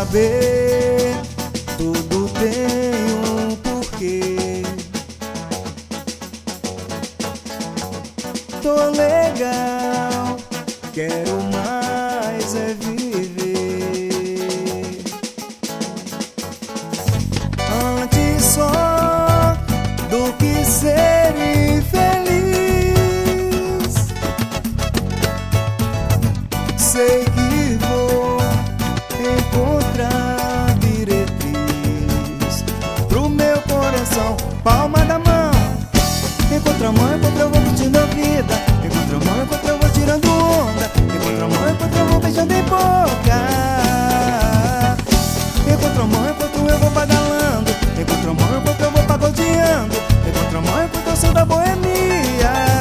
saber, tudo tem um porquê. Tô legal, quero mais é viver. Antes só do que ser infeliz, sei que vou encontrar diretriz pro meu coração. Palma da mão, encontra a mão, encontra eu vou curtindo a vida. Encontra a mão, encontra eu vou tirando onda. Encontra a mão, encontra eu vou beijando em boca. Encontra a mão, encontra eu vou badalando. Encontra a mão, encontra eu vou pagodeando. Encontra a mão, encontra eu sou da boemia.